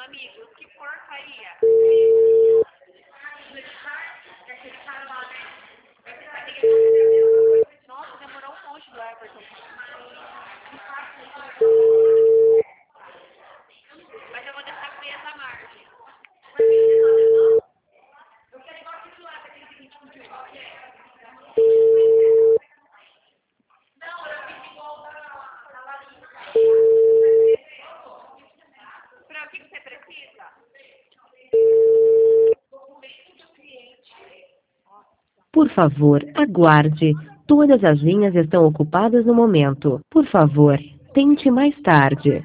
Amigos, que porcaria. Nossa, demorou um monte do Everton. Mas eu vou deixar presa a margem. Pra o que você precisa? Por favor, aguarde. Todas as linhas estão ocupadas no momento. Por favor, tente mais tarde.